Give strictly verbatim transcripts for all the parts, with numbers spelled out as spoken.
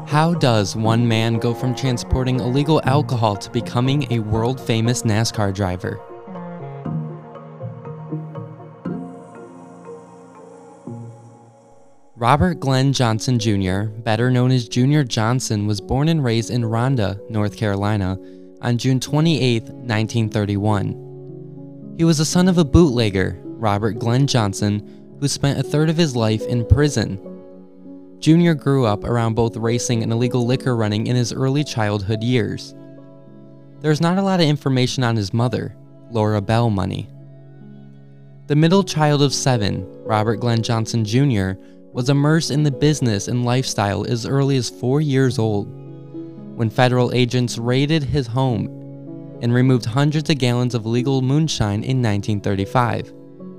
How does one man go from transporting illegal alcohol to becoming a world-famous NASCAR driver? Robert Glenn Johnson Junior, better known as Junior Johnson, was born and raised in Ronda, North Carolina, on June twenty-eighth, nineteen thirty-one. He was the son of a bootlegger, Robert Glenn Johnson, who spent a third of his life in prison. Junior grew up around both racing and illegal liquor running in his early childhood years. There's not a lot of information on his mother, Laura Bell Money. The middle child of seven, Robert Glenn Johnson Junior, was immersed in the business and lifestyle as early as four years old, when federal agents raided his home and removed hundreds of gallons of illegal moonshine in nineteen thirty-five.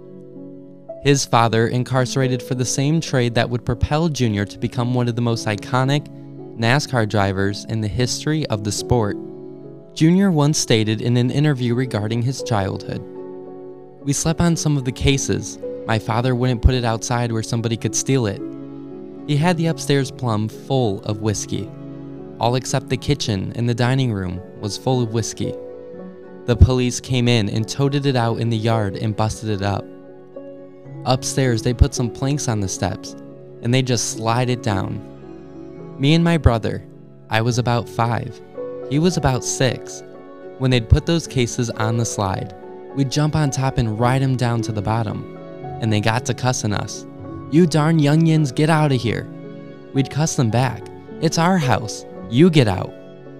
His father, incarcerated for the same trade that would propel Junior to become one of the most iconic NASCAR drivers in the history of the sport. Junior once stated in an interview regarding his childhood, "We slept on some of the cases. My father wouldn't put it outside where somebody could steal it. He had the upstairs plum full of whiskey. All except the kitchen and the dining room was full of whiskey. The police came in and toted it out in the yard and busted it up. Upstairs, they put some planks on the steps, and they just slide it down. Me and my brother, I was about five, he was about six. When they'd put those cases on the slide, we'd jump on top and ride them down to the bottom. And they got to cussing us. 'You darn youngins, get out of here.' We'd cuss them back. 'It's our house. You get out.'"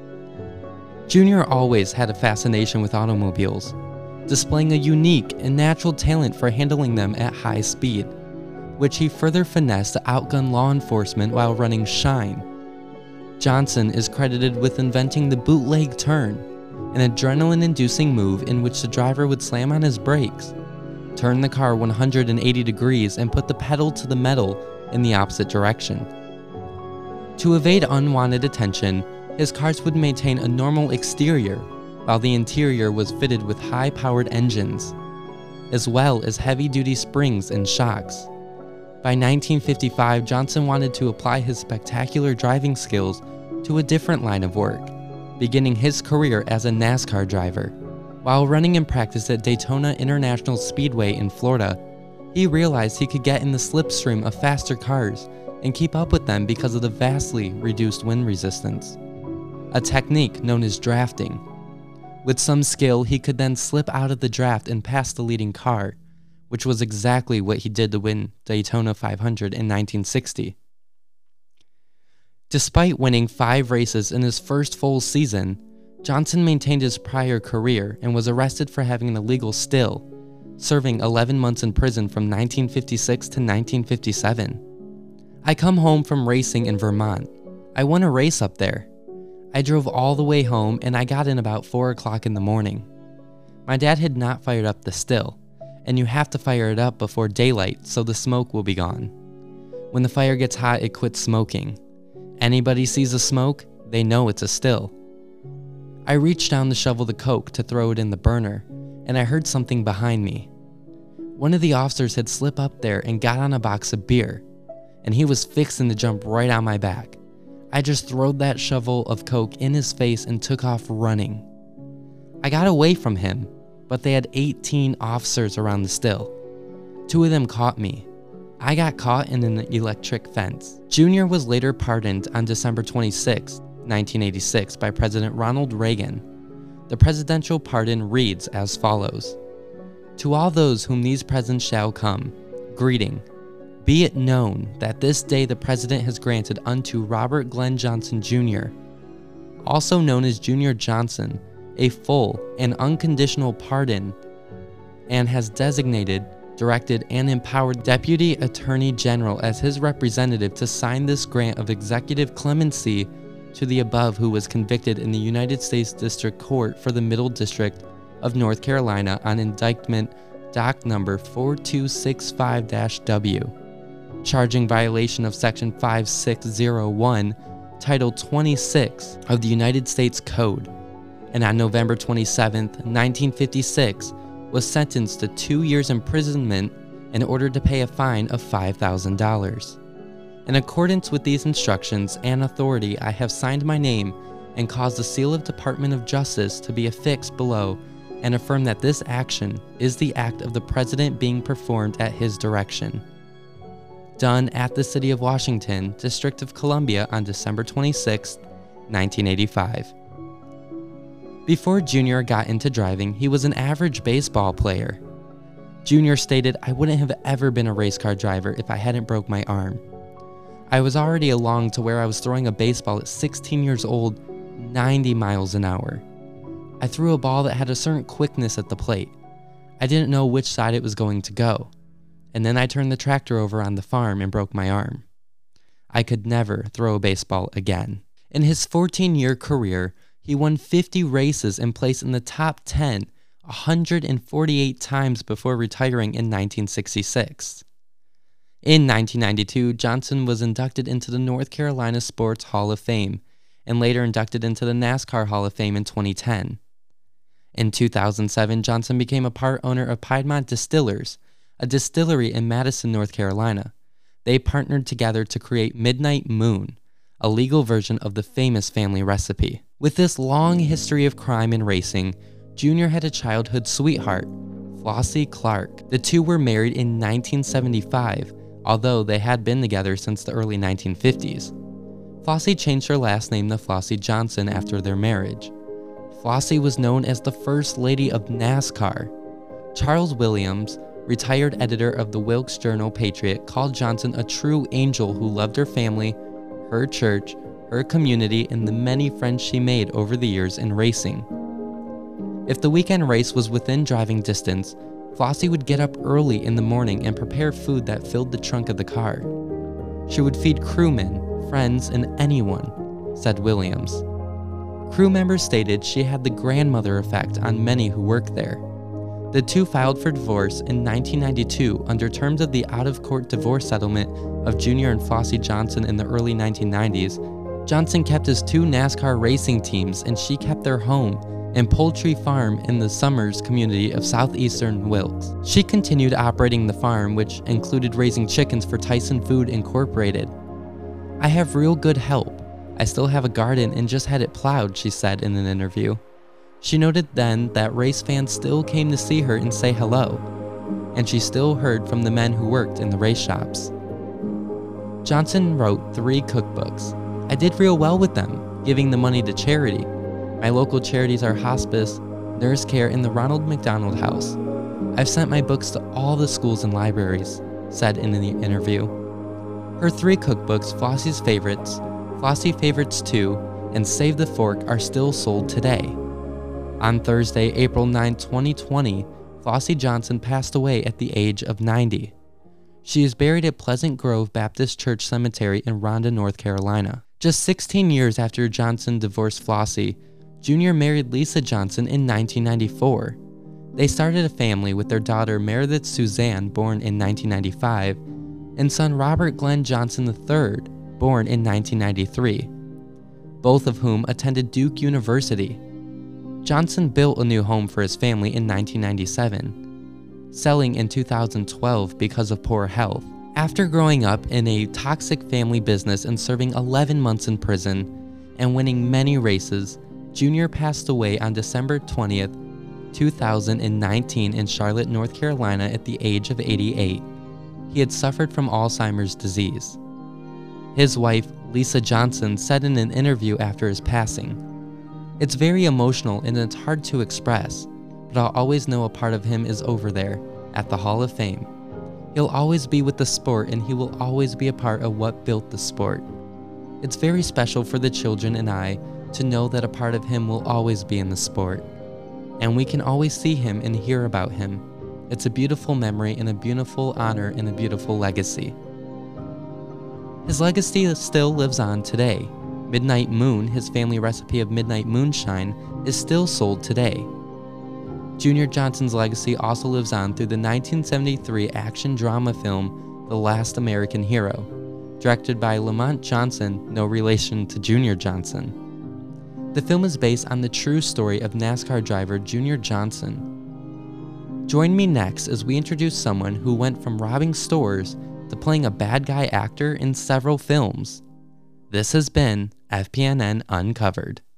Junior always had a fascination with automobiles, displaying a unique and natural talent for handling them at high speed, which he further finessed to outgun law enforcement while running Shine. Johnson is credited with inventing the bootleg turn, an adrenaline-inducing move in which the driver would slam on his brakes, turn the car one hundred eighty degrees, and put the pedal to the metal in the opposite direction. To evade unwanted attention, his cars would maintain a normal exterior, while the interior was fitted with high-powered engines, as well as heavy-duty springs and shocks. By nineteen fifty-five, Johnson wanted to apply his spectacular driving skills to a different line of work, beginning his career as a NASCAR driver. While running in practice at Daytona International Speedway in Florida, he realized he could get in the slipstream of faster cars and keep up with them because of the vastly reduced wind resistance, a technique known as drafting. With some skill, he could then slip out of the draft and pass the leading car, which was exactly what he did to win Daytona five hundred in nineteen sixty. Despite winning five races in his first full season, Johnson maintained his prior career and was arrested for having an illegal still, serving eleven months in prison from nineteen fifty-six to nineteen fifty-seven. "I come home from racing in Vermont. I won a race up there. I drove all the way home and I got in about four o'clock in the morning. My dad had not fired up the still, and you have to fire it up before daylight so the smoke will be gone. When the fire gets hot, it quits smoking. Anybody sees the smoke, they know it's a still. I reached down to shovel the coke to throw it in the burner, and I heard something behind me. One of the officers had slipped up there and got on a box of beer, and he was fixing to jump right on my back. I just throwed that shovel of coke in his face and took off running. I got away from him, but they had eighteen officers around the still. Two of them caught me. I got caught in an electric fence." Junior was later pardoned on December twenty-sixth, nineteen eighty-six by President Ronald Reagan. The presidential pardon reads as follows: "To all those whom these presents shall come, greeting. Be it known that this day the President has granted unto Robert Glenn Johnson Junior, also known as Junior Johnson, a full and unconditional pardon, and has designated, directed, and empowered Deputy Attorney General as his representative to sign this grant of executive clemency to the above who was convicted in the United States District Court for the Middle District of North Carolina on indictment doc number four two six five W, charging violation of section five six zero one, title twenty-six of the United States Code, and on November twenty-seventh, nineteen fifty-six, was sentenced to two years imprisonment and ordered to pay a fine of five thousand dollars. In accordance with these instructions and authority, I have signed my name and caused the seal of Department of Justice to be affixed below, and affirm that this action is the act of the President being performed at his direction. Done at the City of Washington, District of Columbia on December twenty-sixth, nineteen eighty-five. Before Junior got into driving, he was an average baseball player. Junior stated, "I wouldn't have ever been a race car driver if I hadn't broke my arm. I was already along to where I was throwing a baseball at sixteen years old, ninety miles an hour. I threw a ball that had a certain quickness at the plate. I didn't know which side it was going to go. And then I turned the tractor over on the farm and broke my arm. I could never throw a baseball again." In his fourteen-year career, he won fifty races and placed in the top ten one hundred forty-eight times before retiring in nineteen sixty-six. In nineteen ninety-two, Johnson was inducted into the North Carolina Sports Hall of Fame and later inducted into the NASCAR Hall of Fame in twenty ten. In two thousand seven, Johnson became a part owner of Piedmont Distillers, a distillery in Madison, North Carolina. They partnered together to create Midnight Moon, a legal version of the famous family recipe. With this long history of crime and racing, Junior had a childhood sweetheart, Flossie Clark. The two were married in nineteen seventy-five, although they had been together since the early nineteen fifties. Flossie changed her last name to Flossie Johnson after their marriage. Flossie was known as the First Lady of NASCAR. Charles Williams, retired editor of the Wilkes Journal Patriot, called Johnson a true angel who loved her family, her church, her community, and the many friends she made over the years in racing. If the weekend race was within driving distance, Flossie would get up early in the morning and prepare food that filled the trunk of the car. She would feed crewmen, friends, and anyone, said Williams. Crew members stated she had the grandmother effect on many who worked there. The two filed for divorce in nineteen ninety-two under terms of the out-of-court divorce settlement of Junior and Flossie Johnson in the early nineteen nineties. Johnson kept his two NASCAR racing teams and she kept their home and poultry farm in the Summers community of southeastern Wilkes. She continued operating the farm, which included raising chickens for Tyson Food Incorporated. "I have real good help. I still have a garden and just had it plowed," she said in an interview. She noted then that race fans still came to see her and say hello, and she still heard from the men who worked in the race shops. Johnson wrote three cookbooks. "I did real well with them, giving the money to charity. My local charities are hospice, nurse care, and the Ronald McDonald House. I've sent my books to all the schools and libraries," said in the interview. Her three cookbooks, Flossie's Favorites, Flossie Favorites two, and Save the Fork, are still sold today. On Thursday, April ninth, twenty twenty, Flossie Johnson passed away at the age of ninety. She is buried at Pleasant Grove Baptist Church Cemetery in Ronda, North Carolina. Just sixteen years after Johnson divorced Flossie, Junior married Lisa Johnson in nineteen ninety-four. They started a family with their daughter Meredith Suzanne, born in nineteen ninety-five, and son Robert Glenn Johnson the third, born in nineteen ninety-three, both of whom attended Duke University. Johnson built a new home for his family in nineteen ninety-seven, selling in two thousand twelve because of poor health. After growing up in a toxic family business and serving eleven months in prison and winning many races, Junior passed away on December twentieth, two thousand nineteen in Charlotte, North Carolina at the age of eighty-eight. He had suffered from Alzheimer's disease. His wife, Lisa Johnson, said in an interview after his passing, "It's very emotional and it's hard to express, but I'll always know a part of him is over there, at the Hall of Fame. He'll always be with the sport and he will always be a part of what built the sport. It's very special for the children and I to know that a part of him will always be in the sport. And we can always see him and hear about him. It's a beautiful memory and a beautiful honor and a beautiful legacy." His legacy still lives on today. Midnight Moon, his family recipe of midnight moonshine, is still sold today. Junior Johnson's legacy also lives on through the nineteen seventy-three action drama film The Last American Hero, directed by Lamont Johnson, no relation to Junior Johnson. The film is based on the true story of NASCAR driver Junior Johnson. Join me next as we introduce someone who went from robbing stores to playing a bad guy actor in several films. This has been F P N N Uncovered.